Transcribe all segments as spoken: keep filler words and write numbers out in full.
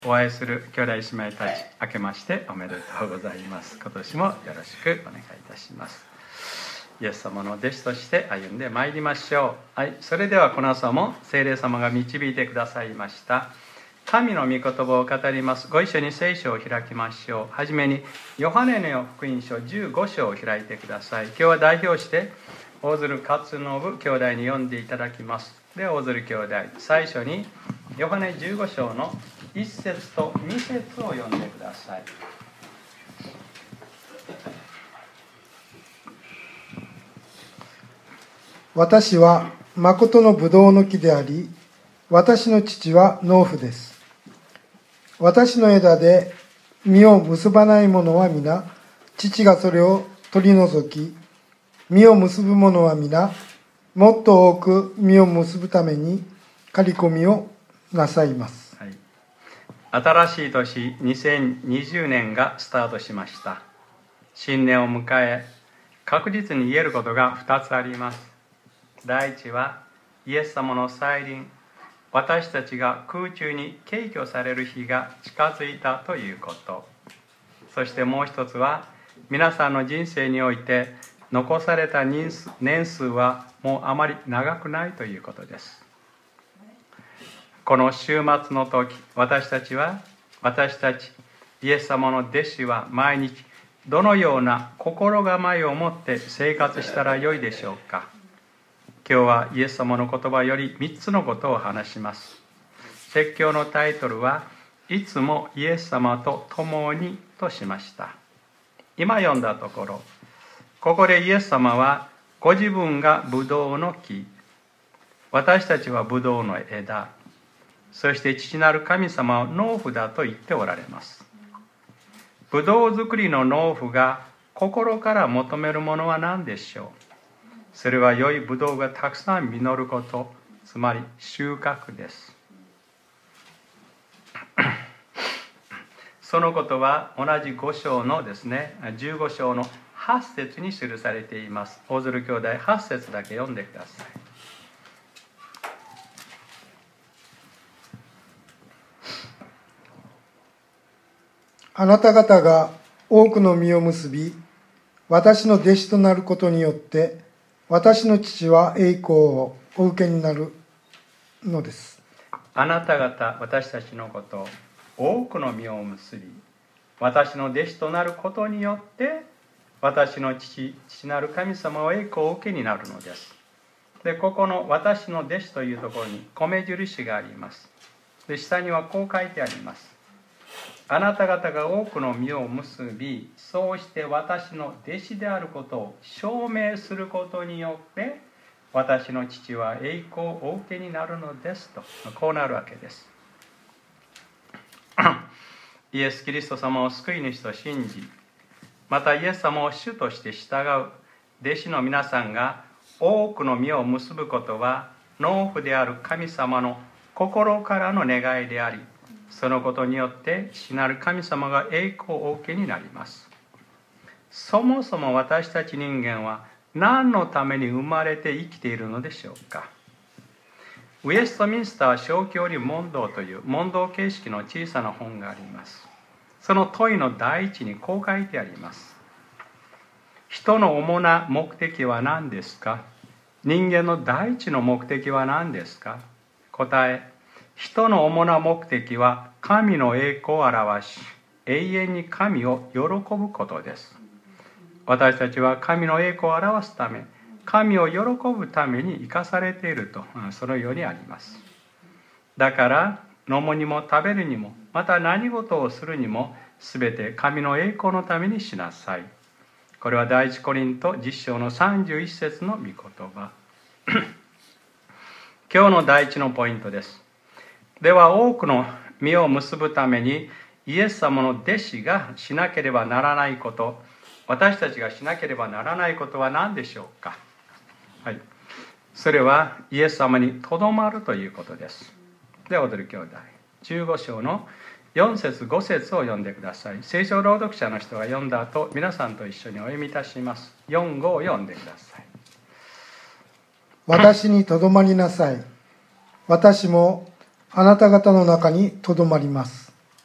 お会いする兄弟姉妹たち、明けましておめでとうございます。今年もよろしくお願いいたします。イエス様の弟子として歩んでまいりましょう。はい、それではこの朝も聖霊様が導いてくださいました神の御言葉を語ります。ご一緒に聖書を開きましょう。はじめにヨハネの福音書じゅうご章を開いてください。今日は代表して大鶴勝信兄弟に読んでいただきます。では大鶴兄弟、最初にヨハネじゅうご章のいっ節とに節を読んでください。 私は誠のブドウの木であり、私の父は農夫です。私の枝で実を結ばないものは皆、父がそれを取り除き、実を結ぶものは皆、もっと多く実を結ぶために刈り込みをなさいます。 はい、新しい年にせんにじゅうねんがスタートしました。新年を迎え、確実に言えることがふたつあります。第一はイエス様の再臨、私たちが空中に敬挙される日が近づいたということ。そしてもう一つは、皆さんの人生において残された年数、年数はもうあまり長くないということです。この週末の時、私たちは私たちイエス様の弟子は毎日どのような心構えを持って生活したらよいでしょうか。今日はイエス様の言葉よりみっつのことを話します。説教のタイトルは、いつもイエス様と共にとしました。今読んだところ、ここでイエス様はご自分がブドウの木、私たちはブドウの枝、そして父なる神様は農夫だと言っておられます。ブドウ作りの農夫が心から求めるものは何でしょう。それは良いブドウがたくさん実ること、つまり収穫です。そのことは同じご章のですね、じゅうご章のはち節に記されています。大鶴兄弟、はち節だけ読んでください。 あなた方が多くの実を結び、私の弟子となることによって、私の父は栄光をお受けになるのです。 あなた方、私たちのこと、多くの実を結び、私の弟子となることによって、私の父、父なる神様は栄光をお受けになるのです。で、ここの私の弟子というところに米印があります。で、下にはこう書いてあります。あなた方が多くの実を結び、そうして私の弟子であることを証明することによって、私の父は栄光をお受けになるのですと、こうなるわけです。イエス・キリスト様を救い主と信じ、またイエス様を主として従う弟子の皆さんが多くの実を結ぶことは、農夫である神様の心からの願いであり、そのことによって父なる神様が栄光をお受けになります。そもそも私たち人間は何のために生まれて生きているのでしょうか。ウェストミンスター小教理問答という問答形式の小さな本があります。その問いの第一にこう書いてあります。人の主な目的は何ですか。人間の第一の目的は何ですか。答え、人の主な目的は神の栄光を表し、永遠に神を喜ぶことです。私たちは神の栄光を表すため、神を喜ぶために生かされていると、そのようにあります。だから、飲むにも食べるにも、また何事をするにも、すべて神の栄光のためにしなさい。これは第一コリントじゅっ章のさんじゅういち節の御言葉。今日の第一のポイントです。では多くの実を結ぶためにイエス様の弟子がしなければならないこと、私たちがしなければならないことは何でしょうか。はい、それはイエス様にとどまるということです。では、踊る兄弟、じゅうご章のよん節ご節を読んでください。聖書朗読者の人が読んだ後、皆さんと一緒にお読みいたします。よん、ごを読んでください。 私にとどまりなさい。私もあなた方の中にとどまります。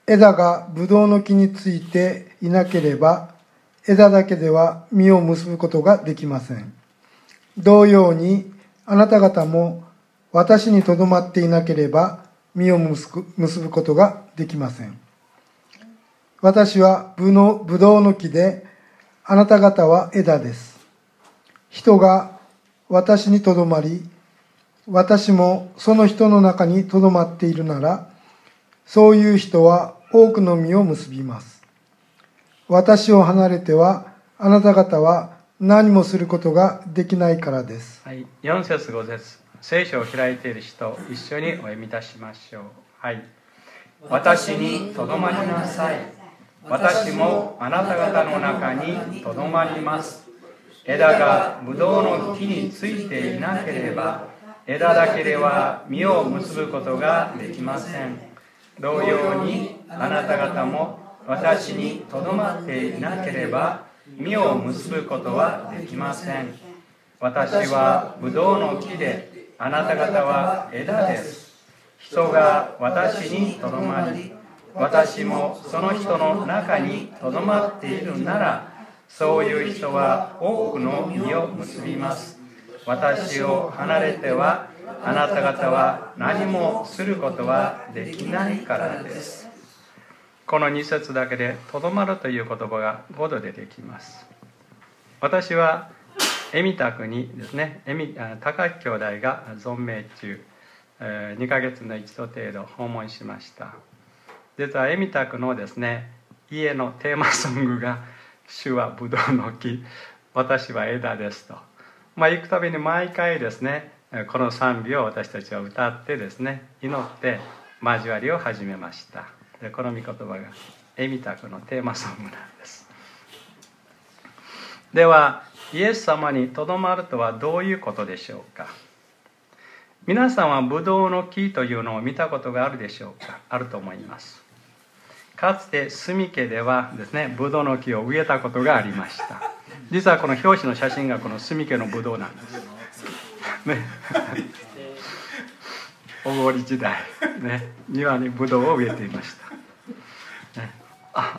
枝がブドウの木についていなければ、枝だけでは実を結ぶことができません。同様に、あなた方も私にとどまっていなければ、実を結ぶことができません。私はブドウの木で、あなた方は枝です。人が私にとどまり、私もその人の中にとどまっているなら、そういう人は多くの実を結びます。私を離れては、あなた方は何もすることができないからです。 はい、よん節ご節、聖書を開いている人、一緒にお読みいたしましょう。はい。私にとどまりなさい。私もあなた方の中にとどまります。枝がブドウの木についていなければ、枝だけでは実を結ぶことができません。同様にあなた方も私にとどまっていなければ実を結ぶことはできません。私はブドウの木で、あなた方は枝です。人が私にとどまり、私もその人の中にとどまっているなら、そういう人は多くの実を結びます。私を離れては、あなた方は何もすることはできないからです。このに節だけでとどまるという言葉がご度出てきます。私はエミタクにですね、エミ高木兄弟が存命中、にかげつの一度程度訪問しました。実はエミタクのですね、家のテーマソングが、主はブドウの木、私は枝ですと、まあ、行くたびに毎回ですね、この賛美を私たちは歌ってですね、祈って交わりを始めました。でこの御言葉がエミタクのテーマソングなんです。ではイエス様にとどまるとはどういうことでしょうか。皆さんはブドウの木というのを見たことがあるでしょうか。あると思います。かつて住家ではですね、ブドウの木を植えたことがありました。実はこの表紙の写真がこの住家のブドウなんですね。小郡時代、ね、庭にブドウを植えていました、ね、あ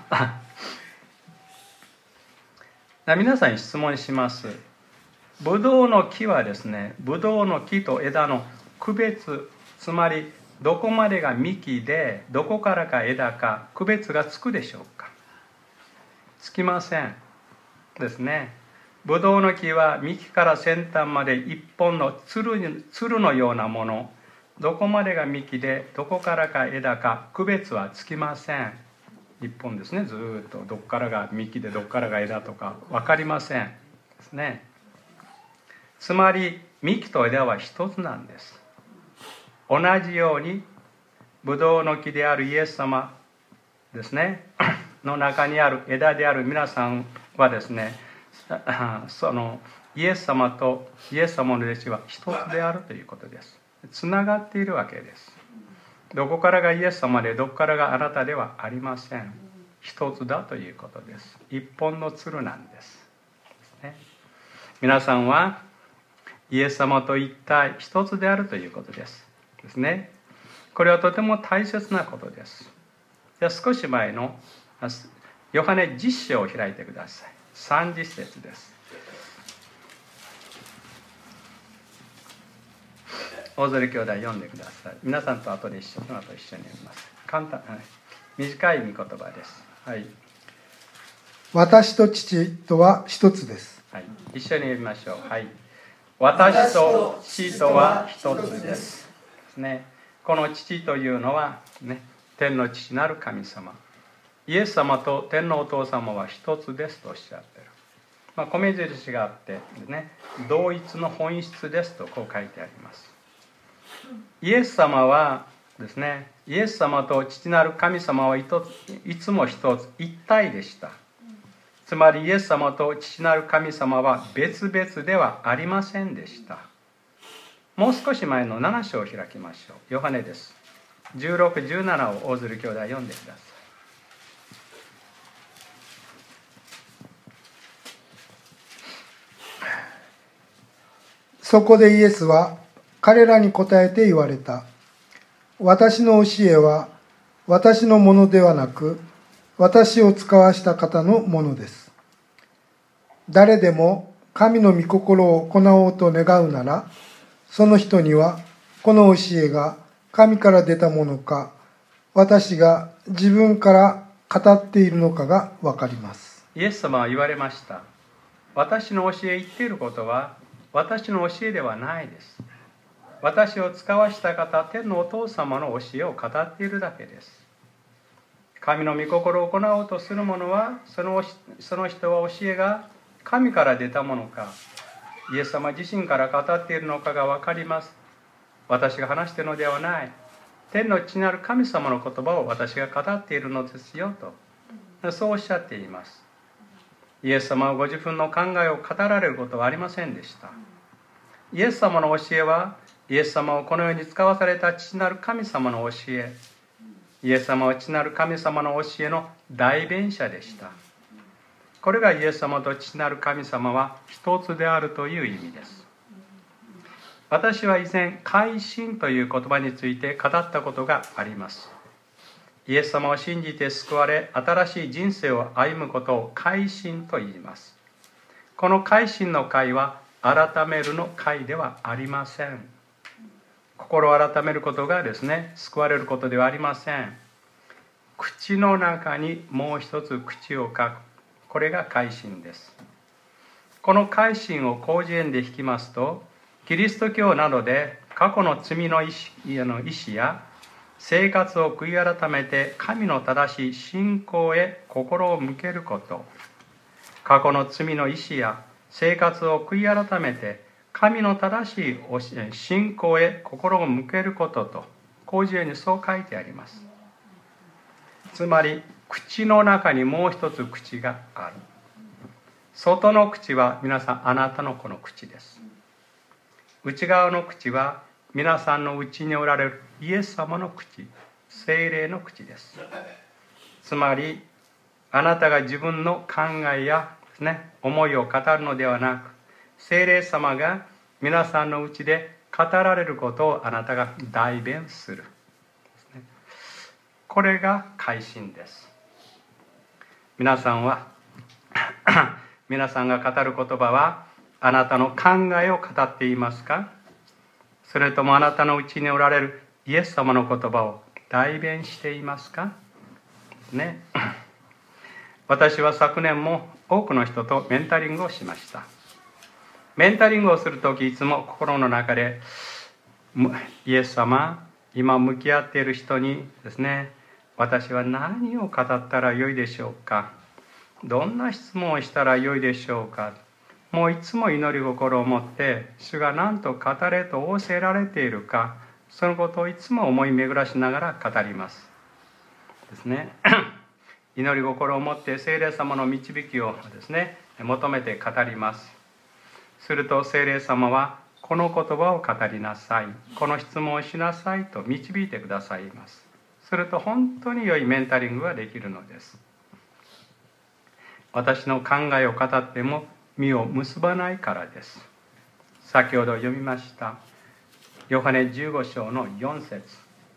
あ皆さんに質問します。ブドウの木はですね、ブドウの木と枝の区別、つまりどこまでが幹でどこからか枝か区別がつくでしょうか。つきませんですね。ブドウの木は幹から先端まで一本のつる、つるのようなもの、どこまでが幹でどこからか枝か区別はつきません。一本ですね。ずっとどこからが幹でどこからが枝とか分かりませんですね。つまり幹と枝は一つなんです。同じようにブドウの木であるイエス様ですねの中にある枝である皆さんはですね、そのイエス様とイエス様の弟子は一つであるということです。つながっているわけです。どこからがイエス様でどこからがあなたではありません。一つだということです。一本のつるなんです。ですね、皆さんはイエス様と一体一つであるということです。ですね。これはとても大切なことです。じゃあ少し前のヨハネじゅっ章を開いてください。さんじゅっ節です。大鶴兄弟読んでください。皆さんと後で一緒、その後一緒に読みます。簡単、はい、短い御言葉です。はい。 私と父とは一つです。 はい。一緒に読みましょう。はい。私と父とは一つです。ですね。この父というのはね、天の父なる神様。イエス様と天のお父様は一つですとおっしゃっている。まあ、米印があってね、同一の本質ですとこう書いてあります。イエス様はですね、イエス様と父なる神様はいつも一つ一体でした。つまりイエス様と父なる神様は別々ではありませんでした。もう少し前のなな章を開きましょう。ヨハネです。じゅうろく、じゅうななを大鶴兄弟読んでください。 そこでイエスは彼らに答えて言われた。私の教えは私のものではなく、私を使わした方のものです。誰でも神の御心を行おうと願うなら、その人にはこの教えが神から出たものか、私が自分から語っているのかがわかります。 イエス様は言われました。私の教え言っていることは私の教えではないです。私を使わした方、天のお父様の教えを語っているだけです。神の御心を行おうとする者は、その、その人は教えが神から出たものか、イエス様自身から語っているのかが分かります。私が話しているのではない。天の父なる神様の言葉を私が語っているのですよと、そうおっしゃっています。イエス様はご自分の考えを語られることはありませんでした。イエス様の教えは、イエス様をこの世に使わされた父なる神様の教え、イエス様は父なる神様の教えの代弁者でした。これがイエス様と父なる神様は一つであるという意味です。私は以前、改心という言葉について語ったことがあります。イエス様を信じて救われ、新しい人生を歩むことを改心と言います。この改心の会は、改めるの会ではありません。心を改めることがですね、救われることではありません。口の中にもう一つ口を書く。これが改心です。この改心を広辞苑で引きますと、キリスト教などで過去の罪の意思や生活を悔い改めて神の正しい信仰へ心を向けること、過去の罪の意思や生活を悔い改めて神の正しい信仰へ心を向けることと、広辞苑にそう書いてあります。つまり、口の中にもう一つ口がある。外の口は皆さんあなたのこの口です。内側の口は皆さんの内におられるイエス様の口、聖霊の口です。つまり、あなたが自分の考えやですね、思いを語るのではなく、聖霊様が皆さんのうちで語られることをあなたが代弁する。これが改心です。皆さんは皆さんが語る言葉はあなたの考えを語っていますか？それともあなたのうちにおられるイエス様の言葉を代弁していますかね。私は昨年も多くの人とメンタリングをしました。メンタリングをするとき、いつも心の中でイエス様、今向き合っている人にですね、私は何を語ったらよいでしょうか、どんな質問をしたらよいでしょうか、もういつも祈り心を持って主が何と語れと仰せられているか、そのことをいつも思い巡らしながら語りますですね。祈り心を持って聖霊様の導きをですね、求めて語ります。すると聖霊様は、この言葉を語りなさい、この質問をしなさいと導いてくださいます。すると本当に良いメンタリングができるのです。私の考えを語っても実を結ばないからです。先ほど読みましたヨハネじゅうご章のよん節。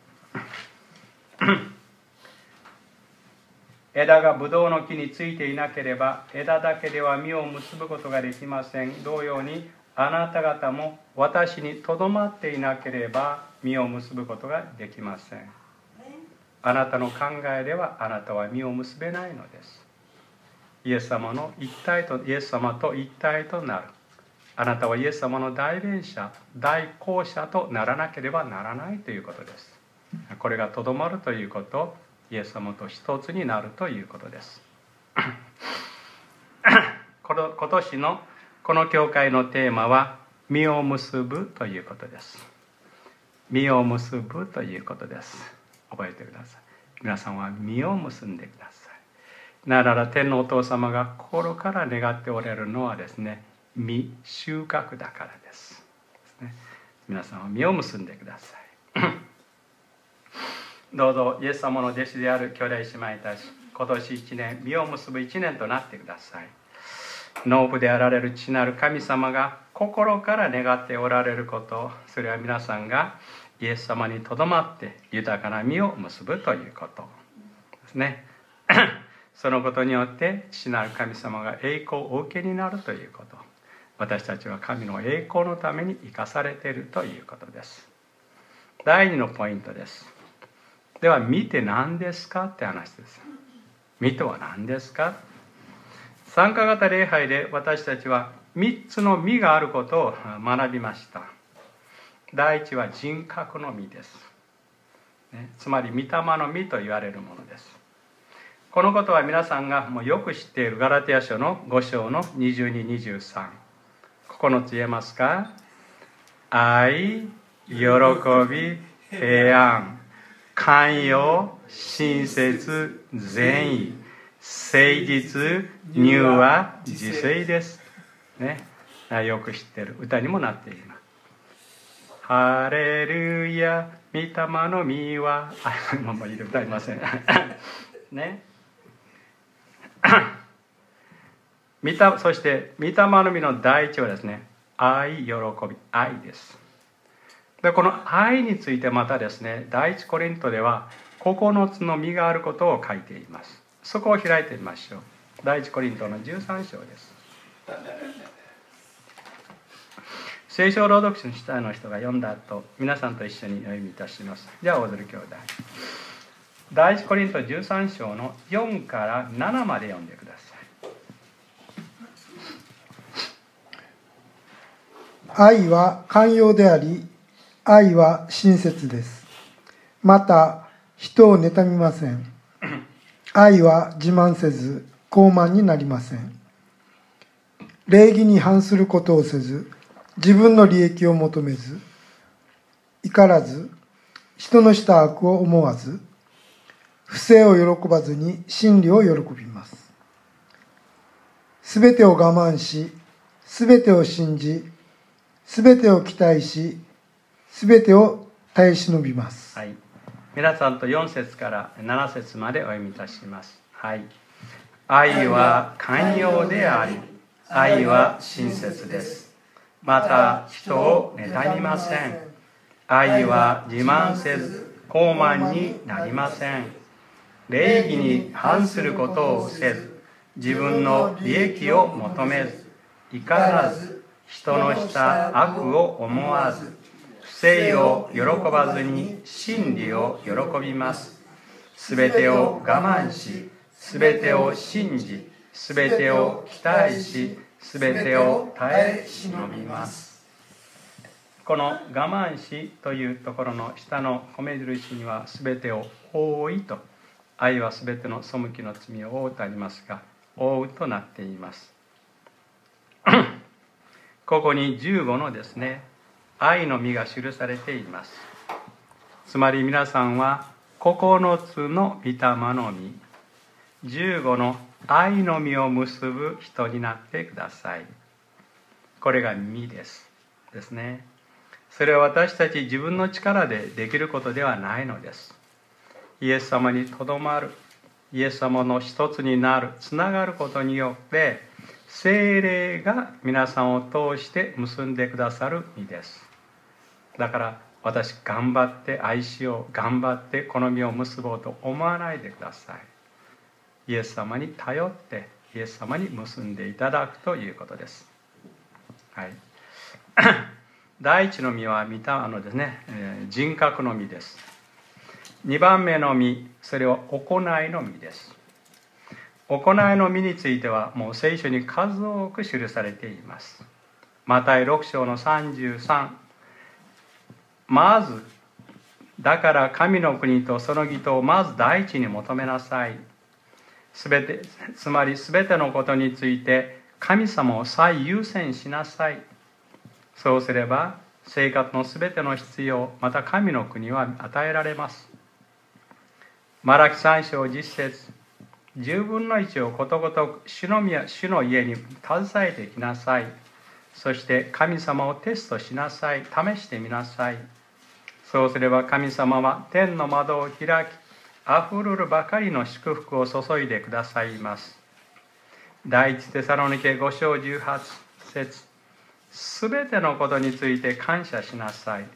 枝がブドウの木についていなければ枝だけでは実を結ぶことができません。同様にあなた方も私にとどまっていなければ実を結ぶことができません。あなたの考えではあなたは実を結べないのです。イエス様の一体とイエス様と一体となる。あなたはイエス様の代弁者、代行者とならなければならないということです。これがとどまるということ、イエス様と一つになるということです。この今年のこの教会のテーマは実を結ぶということです。実を結ぶということです。覚えてください。皆さんは実を結んでください。ならば天のお父様が心から願っておられるのはですね、実、収穫だからです。ですね、皆さんは実を結んでください。どうぞイエス様の弟子である兄弟姉妹たち、今年一年、実を結ぶ一年となってください。農夫であられる父なる神様が心から願っておられること、それは皆さんがイエス様にとどまって豊かな実を結ぶということですね。そのことによって父なる神様が栄光をお受けになるということ、私たちは神の栄光のために生かされているということです。だいにのポイントです。では実って何ですかって話です。実とは何ですか。参加型礼拝で私たちはみっつの実があることを学びました。第一は人格の実です、ね、つまり御霊の実と言われるものです。このことは皆さんがもうよく知っているガラテヤ書のご章のにじゅうに、にじゅうさん、ここのつ言えますか。愛、喜び、平安、寛容、親切、善意、誠実、柔和、自制です、ね、よく知っている歌にもなっています。ハレルヤ、御霊の実は、あ、もう歌いませんね。御霊、そして御霊の実の第一はですね、愛、喜び、愛です。でこの愛についてまたですね、第一コリントではここのつの実があることを書いています。そこを開いてみましょう。第一コリントのじゅうさん章です。聖書朗読書の下の人が読んだ後、皆さんと一緒にお読みいたします。じゃあ、大鶴兄弟。第一コリントじゅうさん章のよんからななまで読んでください。愛は寛容であり、愛は親切です。また、人を妬みません。愛は自慢せず、傲慢になりません。礼儀に反することをせず、自分の利益を求めず、怒らず、人のした悪を思わず、不正を喜ばずに真理を喜びます。すべてを我慢し、すべてを信じ、すべてを期待し、すべてを耐え忍びます。 はい、皆さんとよん節からなな節までお読みいたします。はい、愛は寛容であり、愛は親切です。また人を妬みません。愛は自慢せず、傲慢になりません。礼儀に反することをせず、自分の利益を求めず、怒らず、人のした悪を思わず、不正を喜ばずに真理を喜びます。すべてを我慢し、すべてを信じ、すべてを期待し、すべてを耐え忍びます。この我慢しというところの下の米印には、すべてを覆いと、愛はすべての背きの罪を覆うとありますが、覆うとなっています。ここにじゅうごのですね、愛の実が記されています。つまり皆さんはここのつの御霊の実、じゅうごの愛の実を結ぶ人になってください。これが実ですですね。それは私たち自分の力でできることではないのです。イエス様にとどまる、イエス様の一つになる、つながることによって聖霊が皆さんを通して結んでくださる実です。だから私頑張って愛しよう、頑張ってこの実を結ぼうと思わないでください。イエス様に頼ってイエス様に結んでいただくということです。はい、第一の実は見たあのですね、えー、人格の実です。にばんめの実、それは行いの実です。行いの実についてはもう聖書に数多く記されています。マタイろく章のさんじゅうさん、まずだから神の国とその義とをまず第一に求めなさい。すべて、つまりすべてのことについて神様を最優先しなさい。そうすれば生活のすべての必要、また神の国は与えられます。マラキさん章じゅっ節、じゅうぶんのいちをことごとく主の宮、主の家に携えてきなさい。そして神様をテストしなさい。試してみなさい。そうすれば神様は天の窓を開き、あふれるばかりの祝福を注いでくださいます。第一テサロニケご章じゅうはち節、すべてのことについて感謝しなさい。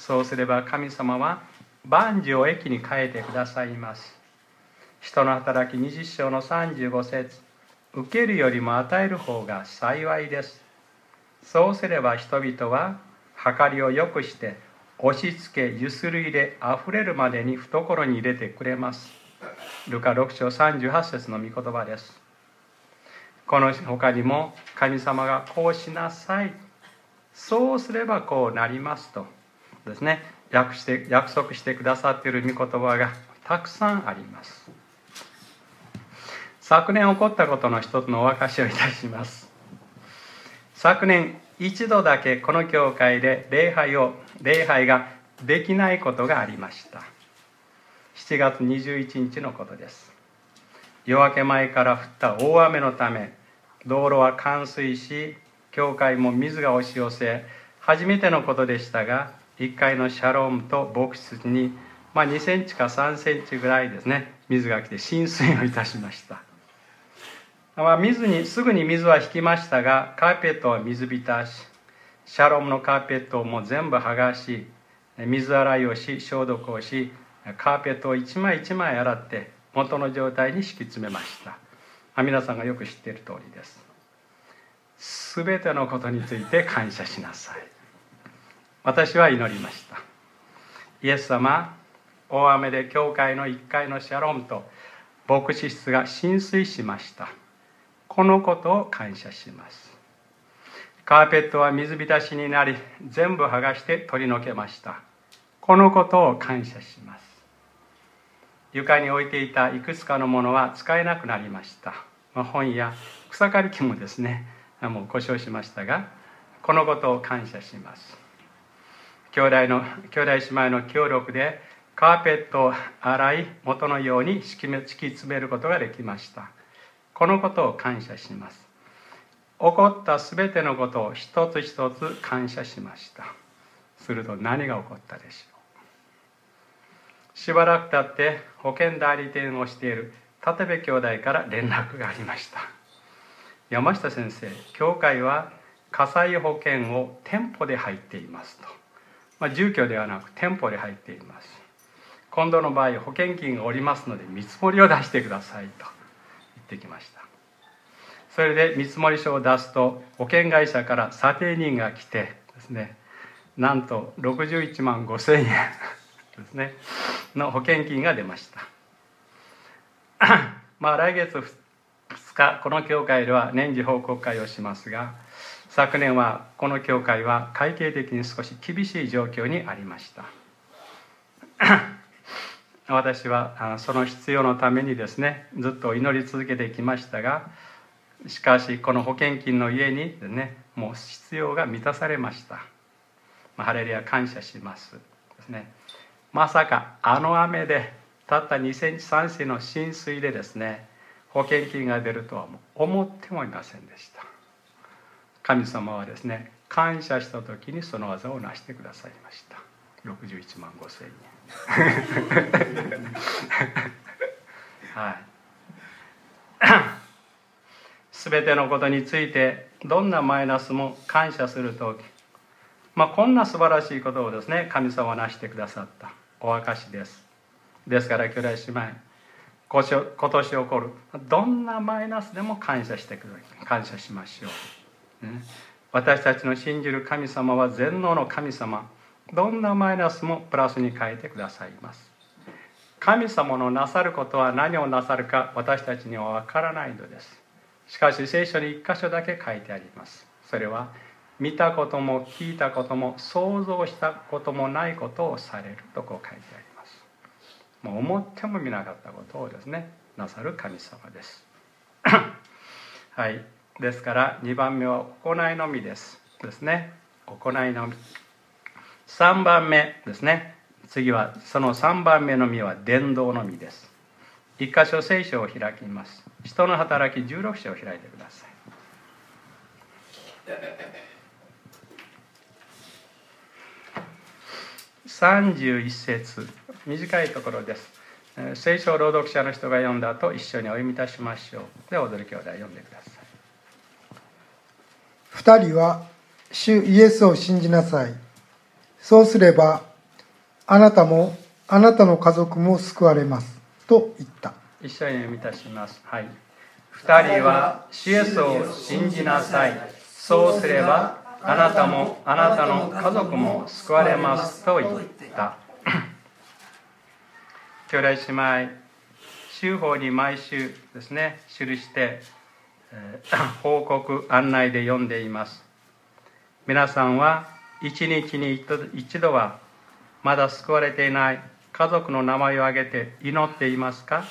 そうすれば神様は万事を益に変えてくださいます。使徒の働きにじゅっ章のさんじゅうご節、受けるよりも与える方が幸いです。そうすれば人々は計りを良くして押し付けゆする入れあふれるまでに懐に入れてくれます。ルカろく章さんじゅうはち節の御言葉です。この他にも神様がこうしなさい、そうすればこうなりますとですね、約して約束してくださっている御言葉がたくさんあります。昨年起こったことの一つのお明かしをいたします。昨年一度だけこの教会で礼拝を礼拝ができないことがありました。しちがつにじゅういちにちのことです。夜明け前から降った大雨のため、道路は冠水し、教会も水が押し寄せ、初めてのことでしたが、いっかいのシャロームと牧室に、まあ、にセンチかさんセンチぐらいですね、水が来て浸水をいたしました。まあ、水にすぐに水は引きましたが、カーペットは水浸し、シャロームのカーペットをもう全部剥がし、水洗いをし消毒をし、カーペットを一枚一枚洗って元の状態に敷き詰めました。まあ、皆さんがよく知っている通りです。すべてのことについて感謝しなさい。私は祈りました。イエス様、大雨で教会のいっかいのシャロームと牧師室が浸水しました。このことを感謝します。カーペットは水浸しになり、全部剥がして取り除けました。このことを感謝します。床に置いていたいくつかのものは使えなくなりました。まあ、本や草刈り機もですね、もう故障しましたが、このことを感謝します。兄弟の兄弟姉妹の協力でカーペットを洗い、元のように敷き詰めることができました。このことを感謝します。起こったすべてのことを一つ一つ感謝しました。すると何が起こったでしょう。しばらく経って保険代理店をしている立部兄弟から連絡がありました。山下先生、教会は火災保険を店舗で入っていますと。まあ、住居ではなく店舗で入っています。今度の場合保険金がおりますので見積もりを出してくださいと言ってきました。それで見積もり書を出すと保険会社から査定人が来てですね、なんとろくじゅういちまんごせんえんですねの保険金が出ました。まあ来月ふつかこの教会では年次報告会をしますが、昨年はこの教会は会計的に少し厳しい状況にありました。私はその必要のためにですねずっと祈り続けてきましたが、しかしこの保険金の家にですねもう必要が満たされました。ハレルヤ、感謝しますですね。まさかあの雨でたったにセンチさんセンチの浸水でですね保険金が出るとは思ってもいませんでした。神様はですね感謝した時にその技を成してくださいました。ろくじゅういちまんごせんえんはいすべてのことについてどんなマイナスも感謝するとき、まあ、こんな素晴らしいことをですね神様は成してくださったお証です。ですから兄弟姉妹、今年起こるどんなマイナスでも感謝してください。感謝しましょう、ね、私たちの信じる神様は全能の神様、どんなマイナスもプラスに変えてくださいます。神様のなさることは何をなさるか私たちにはわからないのです。しかし聖書に一箇所だけ書いてあります。それは見たことも聞いたことも想像したこともないことをされるとこう書いてあります。もう思ってもみなかったことをですねなさる神様ですはい、ですからにばんめは行いのみですですね。行いのみ。さんばんめですね。次はそのさんばんめのみは伝道のみです。一箇所聖書を開きます。使徒の働きじゅうろく章を開いてください。さんじゅういち節、短いところです。聖書朗読者の人が読んだ後一緒にお読みいたしましょう。では踊る兄弟読んでください。 二人は主イエスを信じなさい。そうすればあなたもあなたの家族も救われますと言った。 一緒に読み出します。はい。二人は主イエスを信じなさい。そうすればあなたもあなたの家族も救われますと言った。兄弟姉妹、週報に毎週ですね、記して、えー、報告案内で読んでいます。皆さんは一日に一度はまだ救われていない家族の名前を挙げて祈っていますか？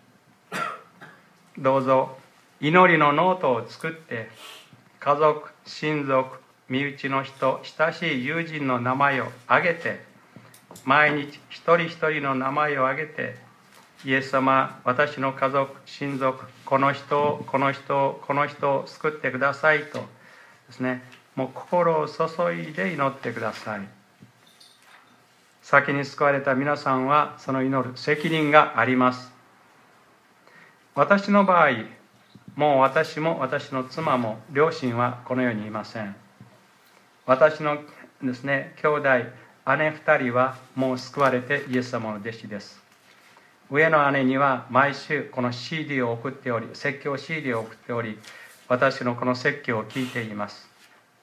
どうぞ祈りのノートを作って家族、親族、身内の人、親しい友人の名前を挙げて毎日一人一人の名前を挙げて、イエス様、私の家族、親族、この人をこの人をこの人を救ってくださいとですね、もう心を注いで祈ってください。先に救われた皆さんはその祈る責任があります。私の場合、もう私も私の妻も両親はこの世にいません。私のですね、兄弟、姉二人はもう救われてイエス様の弟子です。上の姉には毎週この シーディー を送っており、説教 シーディー を送っており、私のこの説教を聞いています。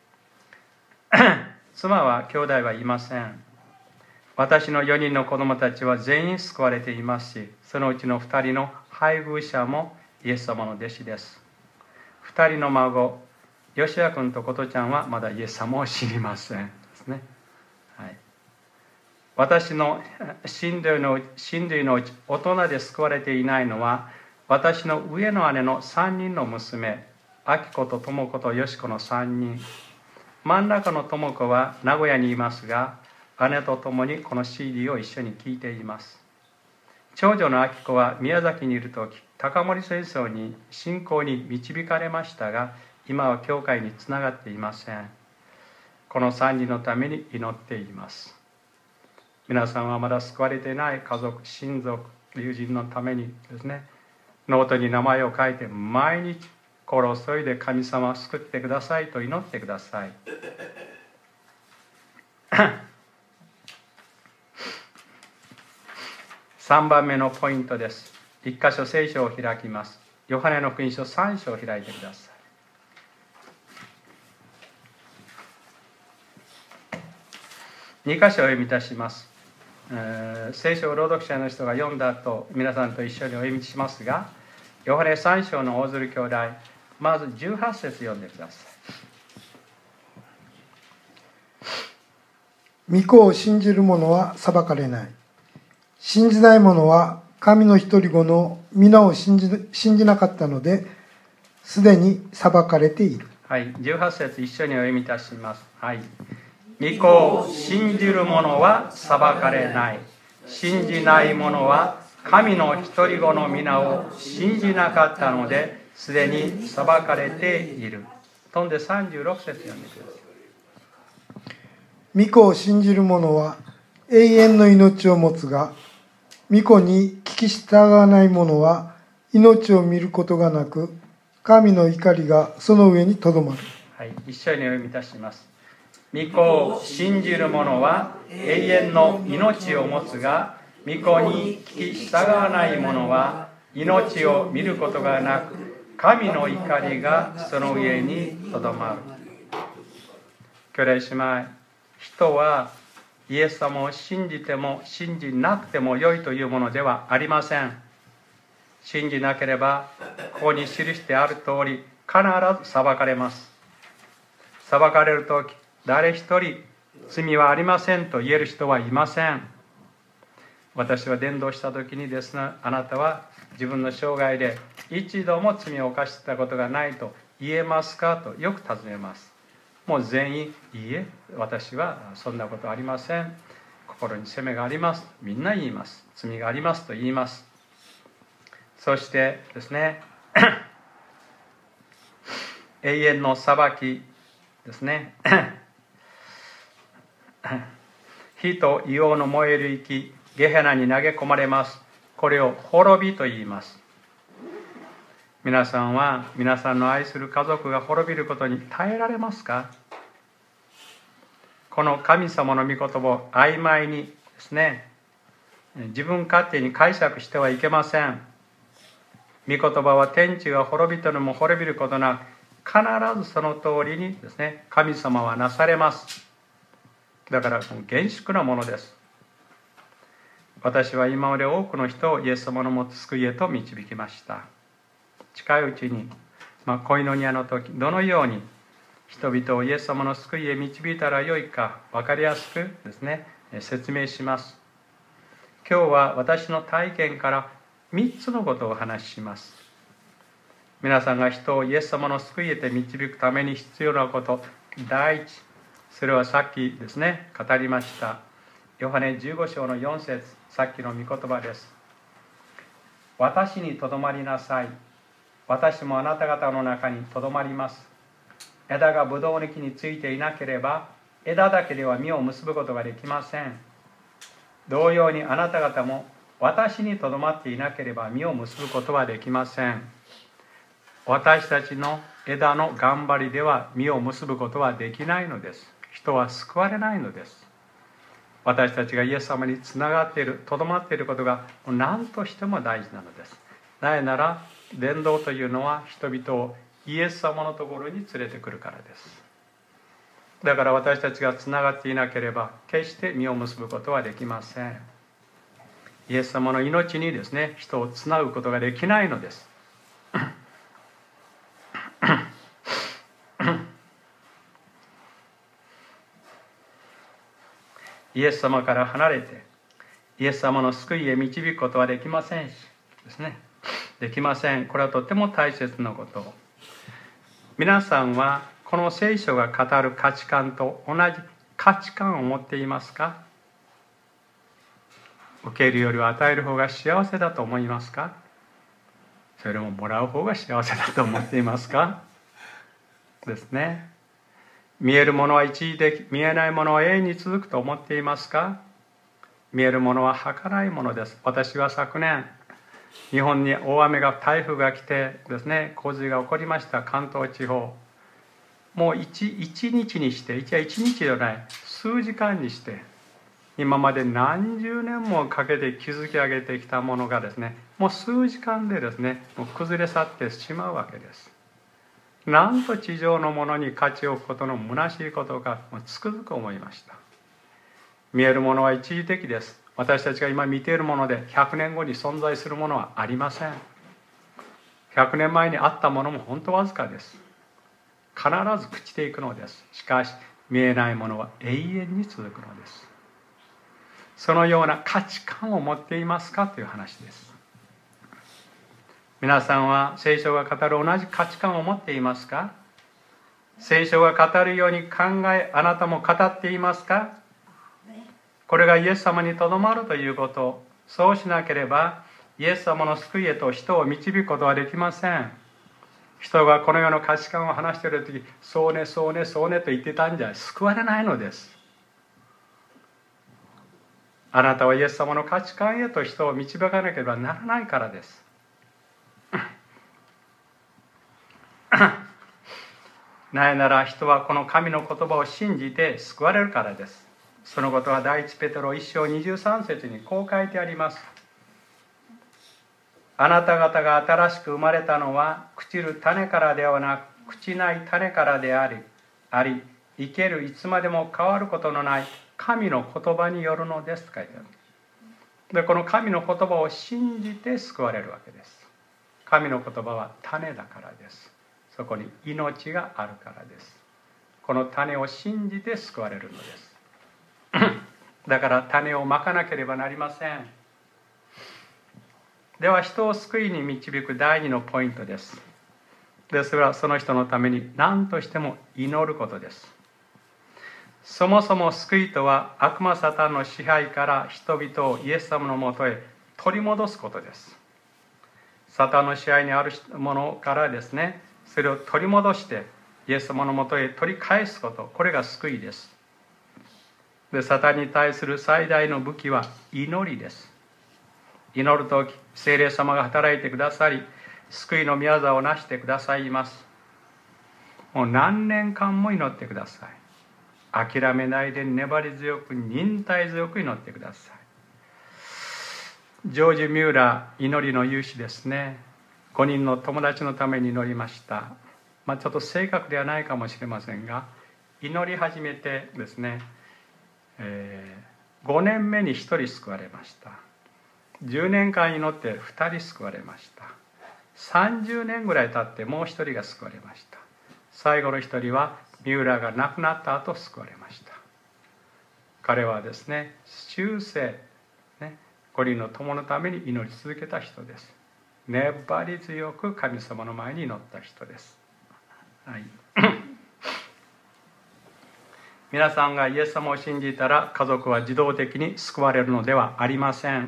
妻は兄弟はいません。私のよにんの子供たちは全員救われていますし、そのうちのふたりの配偶者もイエス様の弟子です。ふたりの孫、吉谷君と琴ちゃんはまだイエス様を知りませんですね。はい、私の親類の親類のうち大人で救われていないのは、私の上の姉のさんにんの娘、明子と智子とよし子のさんにん。真ん中の智子は名古屋にいますが、姉と共にこの シーディー を一緒に聞いています。長女の明子は宮崎にいるとき、高森戦争に信仰に導かれましたが、今は教会につながっていません。このさんにんのために祈っています。皆さんはまだ救われていない家族、親族、友人のためにですね、ノートに名前を書いて毎日心を注いで神様を救ってくださいと祈ってください。さんばんめのポイントです。一箇所聖書を開きます。ヨハネの福音書さん章を開いてください。に箇所を読み出します。えー、聖書を朗読者の人が読んだ後、皆さんと一緒にお読みしますが、ヨハネさん章の大鶴兄弟、まずじゅうはち節読んでください。御子を信じる者は裁かれない。信じない者は神の一人子の皆を信じ、信じなかったので、すでに裁かれている。 はい、じゅうはち節一緒にお読みいたします。はい。御子を信じる者は裁かれない。信じない者は神の一人子の皆を信じなかったので、すでに裁かれている。飛んでさんじゅうろく節読んでください。御子を信じる者は永遠の命を持つが、御子に聞き従わない者は命を見ることがなく、神の怒りがその上にとどまる。 はい、一緒にお読みいたします。御子を信じる者は永遠の命を持つが、御子に聞き従わない者は命を見ることがなく、神の怒りがその上にとどまる。兄弟姉妹、人はイエス様を信じても信じなくても良いというものではありません。信じなければ、ここに記してある通り、必ず裁かれます。裁かれるとき、誰一人罪はありませんと言える人はいません。私は伝道したときにですね、あなたは自分の生涯で一度も罪を犯したことがないと言えますかとよく尋ねます。もう全員、いいえ、私はそんなことありません。心に責めがあります。みんな言います。罪がありますと言います。そしてですね、永遠の裁きですね。火と硫黄の燃える息、ゲヘナに投げ込まれます。これを滅びと言います。皆さんは皆さんの愛する家族が滅びることに耐えられますか？この神様の御言葉を曖昧にでですね、自分勝手に解釈してはいけません。御言葉は天地が滅びても滅びることなく、必ずその通りにですね、神様はなされます。だから厳粛なものです。私は今まで多くの人をイエス様のもと救いへと導きました。近いうちに、まあ、コイノニアの時、どのように人々をイエス様の救いへ導いたらよいか分かりやすくですね、説明します。今日は私の体験からみっつのことをお話しします。皆さんが人をイエス様の救いへと導くために必要なこと、第一、それはさっきですね、語りましたヨハネじゅうご章のよん節、さっきの御言葉です。私にとどまりなさい。私もあなた方の中にとどまります。枝がブドウの木についていなければ、枝だけでは実を結ぶことができません。同様にあなた方も私にとどまっていなければ実を結ぶことはできません。私たちの枝の頑張りでは実を結ぶことはできないのです。人は救われないのです。私たちがイエス様につながっている、とどまっていることが何としても大事なのです。なぜなら伝道というのは人々をイエス様のところに連れてくるからです。だから私たちがつながっていなければ決して実を結ぶことはできません。イエス様の命にですね、人をつなぐことができないのです。イエス様から離れてイエス様の救いへ導くことはできませんしですね、できません。これはとても大切なこと。皆さんはこの聖書が語る価値観と同じ価値観を持っていますか？受けるよりは与える方が幸せだと思いますか？それももらう方が幸せだと思っていますか？ですね。見えるものは一時的、見えないものは永遠に続くと思っていますか？見えるものは儚いものです。私は昨年日本に大雨が台風が来てですね、洪水が起こりました。関東地方もう一一日にして、一日日じゃない数時間にして今まで何十年もかけて築き上げてきたものがですね、もう数時間でですね、もう崩れ去ってしまうわけです。なんと地上のものに価値を置くことの虚しいことか、もうつくづく思いました。見えるものは一時的です。私たちが今見ているものでひゃくねんごに存在するものはありません。ひゃくねんまえにあったものも本当わずかです。必ず朽ちていくのです。しかし見えないものは永遠に続くのです。そのような価値観を持っていますかという話です。皆さんは聖書が語る同じ価値観を持っていますか？聖書が語るように考え、あなたも語っていますか？これがイエス様にとどまるということ。そうしなければイエス様の救いへと人を導くことはできません。人がこの世の価値観を話しているとき、そうねそうねそうねと言ってたんじゃ救われないのです。あなたはイエス様の価値観へと人を導かなければならないからです。なぜなら人はこの神の言葉を信じて救われるからです。そのことは第一ペテロいち章にじゅうさん節にこう書いてあります。あなた方が新しく生まれたのは朽ちる種からではなく朽ちない種からであり、あり生けるいつまでも変わることのない神の言葉によるのですと書いてある。でこの神の言葉を信じて救われるわけです。神の言葉は種だからです。そこに命があるからです。この種を信じて救われるのです。だから種をまかなければなりません。では人を救いに導く第二のポイントです。でそれはその人のために何としても祈ることです。そもそも救いとは悪魔サタンの支配から人々をイエス様のもとへ取り戻すことです。サタンの支配にあるものからですね、それを取り戻してイエス様のもとへ取り返すこと、これが救いです。でサタンに対する最大の武器は祈りです。祈るとき聖霊様が働いてくださり、救いの御業をなしてくださいます。もう何年間も祈ってください。 諦めないで粘り強く忍耐強く祈ってください。ジョージ・ミューラー、祈りの勇士ですね。ごにんの友達のために祈りました。まあ、ちょっと正確ではないかもしれませんが、祈り始めてですね、えー、ごねんめにひとり救われました。じゅうねんかん祈ってふたり救われました。さんじゅうねんぐらい経ってもうひとりが救われました。最後のひとりはミューラーが亡くなった後救われました。彼はですね、終生ね、ごにんの友のために祈り続けた人です。粘り強く神様の前に祈った人です。はい、皆さんがイエス様を信じたら家族は自動的に救われるのではありません。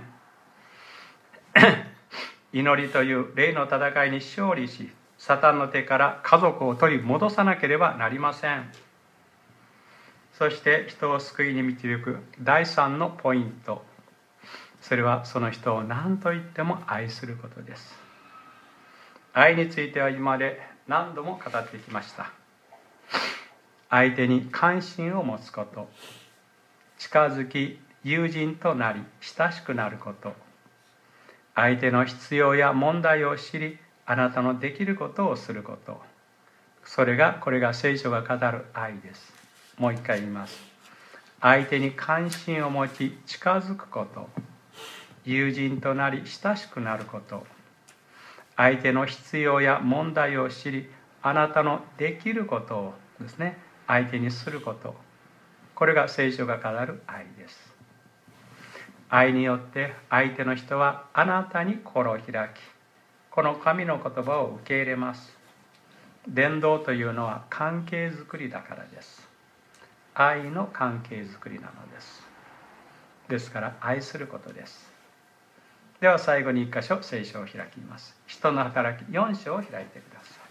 祈りという霊の戦いに勝利し、サタンの手から家族を取り戻さなければなりません。そして人を救いに導く第三のポイント、それはその人を何と言っても愛することです。愛については今まで何度も語ってきました。相手に関心を持つこと、近づき友人となり親しくなること、相手の必要や問題を知りあなたのできることをすること、それがこれが聖書が語る愛です。もう一回言います。相手に関心を持ち近づくこと、友人となり親しくなること、相手の必要や問題を知りあなたのできることをですね、相手にすること、これが聖書が語る愛です。愛によって相手の人はあなたに心を開き、この神の言葉を受け入れます。伝道というのは関係づくりだからです。愛の関係づくりなのです。ですから愛することです。では最後に一箇所聖書を開きます。人の働きよん章を開いてくださ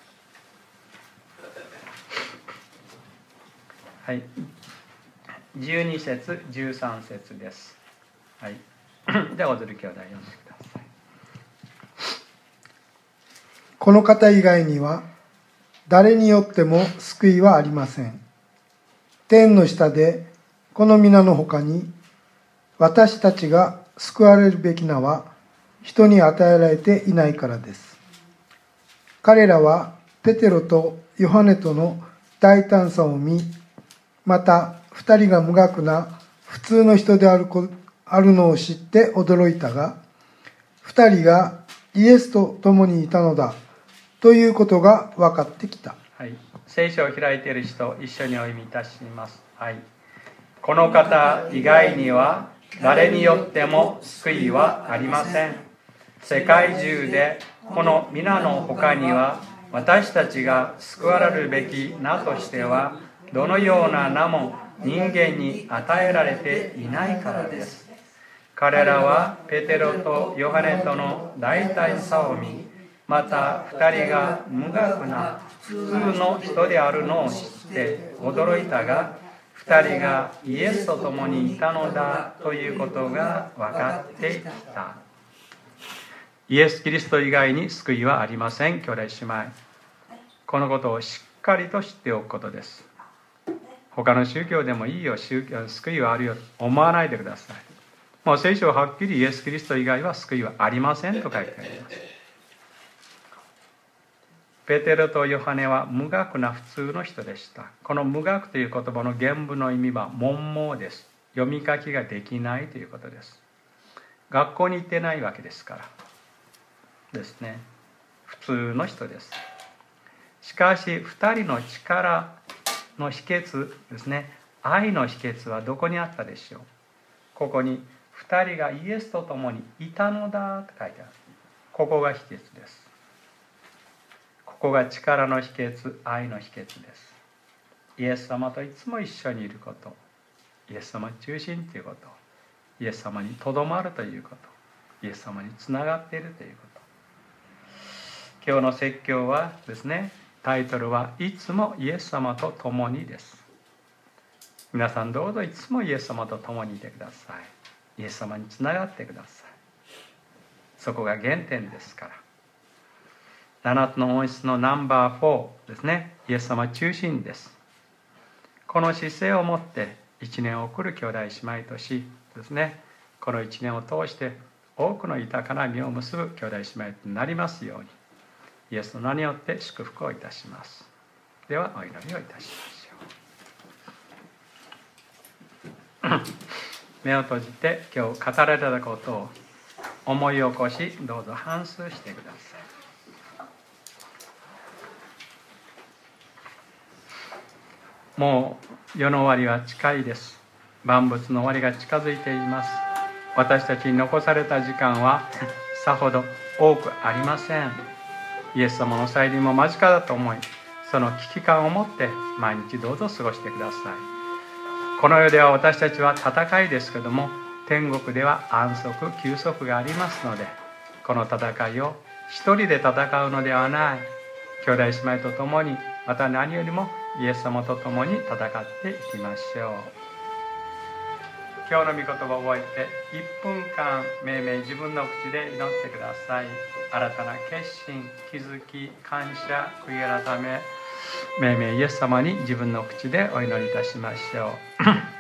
い。はい、じゅうに節じゅうさん節です。はい、では踊る兄弟読んでください。 この方以外には誰によっても救いはありません。天の下でこの皆のほかに私たちが救われるべき名は人に与えられていないからです。彼らはペテロとヨハネとの大胆さを見、また二人が無学な普通の人であるあるのを知って驚いたが、二人がイエスと共にいたのだということが分かってきた。 はい、聖書を開いている人、一緒にお読みいたします。はい、この方以外には誰によっても救いはありません。世界中でこの皆の他には私たちが救われるべき名としてはどのような名も人間に与えられていないからです。彼らはペテロとヨハネとの大胆さを見、また二人が無学な普通の人であるのを知って驚いたが、二人がイエスと共にいたのだということが分かってきた。イエス・キリスト以外に救いはありません。兄弟姉妹、このことをしっかりと知っておくことです。他の宗教でもいいよ、宗教救いはあるよと思わないでください。もう聖書ははっきりイエス・キリスト以外は救いはありませんと書いてあります。ペテロとヨハネは無学な普通の人でした。この無学という言葉の原文の意味は文盲です。読み書きができないということです。学校に行ってないわけですからですね。普通の人です。しかし二人の力の秘訣ですね、愛の秘訣はどこにあったでしょう。ここに二人がイエスと共にいたのだと書いてある。ここが秘訣です。ここが力の秘訣、愛の秘訣です。イエス様といつも一緒にいること、イエス様中心ということ、イエス様にとどまるということ、イエス様につながっているということ。今日の説教はですね、タイトルはいつもイエス様と共にです。皆さんどうぞいつもイエス様と共にいてください。イエス様につながってください。そこが原点ですから。七つの本質のナンバーフォーですね、イエス様中心です。 この姿勢を持って一年を送る兄弟姉妹としですね、この一年を通して多くの豊かな実を結ぶ兄弟姉妹となりますように、イエスの名によって祝福をいたします。ではお祈りをいたしましょう。目を閉じて今日語られたことを思い起こし、どうぞ反芻してください。もう世の終わりは近いです。万物の終わりが近づいています。私たちに残された時間はさほど多くありません。イエス様の再臨も間近だと思い、その危機感を持って毎日どうぞ過ごしてください。この世では私たちは戦いですけども、天国では安息休息がありますので、この戦いを一人で戦うのではない、兄弟姉妹と共に、また何よりもイエス様と共に戦っていきましょう。今日の御言葉を覚えていっぷんかんめいめい自分の口で祈ってください。新たな決心、気づき、感謝、悔い改め、めいめいイエス様に自分の口でお祈りいたしましょう。